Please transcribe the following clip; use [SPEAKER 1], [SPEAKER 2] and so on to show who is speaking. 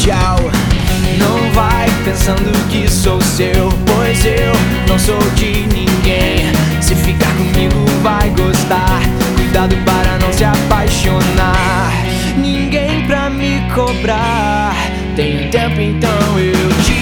[SPEAKER 1] tchau. Não vai pensando que sou seu, pois eu não sou de ninguém. Se ficar comigo vai gostar, cuidado para não se apaixonar. Ninguém pra me cobrar, tenho tempo então eu te